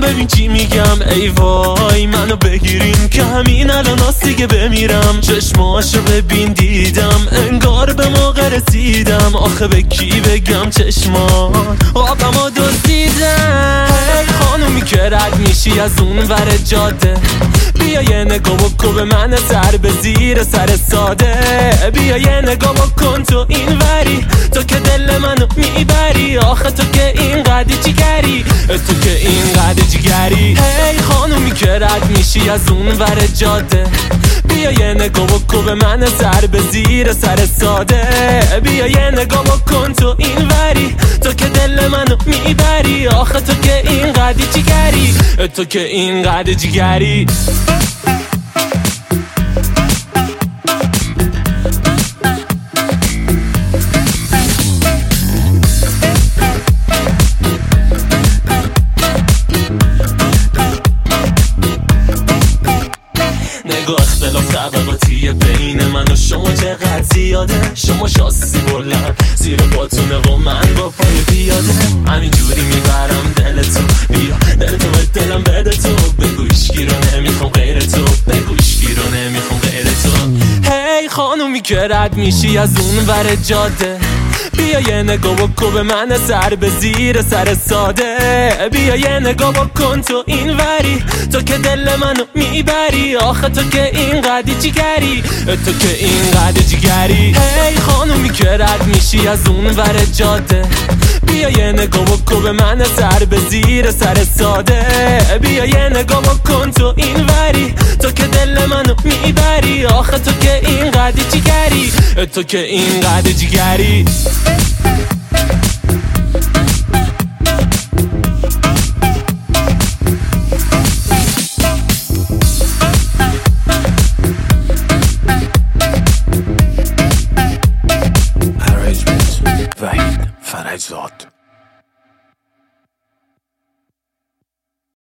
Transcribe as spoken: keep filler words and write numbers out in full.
ببین چی میگم، ای وای منو بگیرین که همین الان دیگه بمیرم. چشماشو ببین دیدم انگار به موقع رسیدم، آخه به کی بگم چشما آقامو دزدیدم. خانومی که رد میشی از اون ور جاده، بیا یه نگاه بکن به من سر به زیر سر ساده. بیا یه نگاه بکن تو این وری، تو که دل منو میبری، آخه تو که این قدی جیگری، تو که این قدی جیگری. هی خانومی که رد میشی از اون ور جاده، بیا یه نگاه بکن به من سر به زیر سر ساده. بیا یه نگاه بکن تو این وری، تو که دل منو میبری، آخه تو که این قدی جیگری، تو که این قدی جیگری. نگاه اختلاف طبقاتیه بین من و شما چقدر زیاده. شما شاسی بلند زیر باتونه و من با پای بیاده. همینجوری میبرم دل تو، بیا دل تو به دلم بده تو. بگو ایشکی رو نمیخوام غیر تو، بگو ایشکی رو نمیخوام غیر تو. هی خانومی که رد میشی از اون ور جاده، بیا یه نگاه بکن به من سر به زیر سر ساده. بیا یه نگاه بکن تو این وری، تو که دل منو میبری، آخه تو که این قدی جیگری، تو که این قدی جیگری. هی خانومی که رد میشی از اون ور جاده، بیا یه نگاه بکن به من سر به زیر سر ساده. بیا یه نگاه بکن تو این وری، تو که دل منو میبری، آخه تو که این قدی جیگری، تو که این قدی جیگری.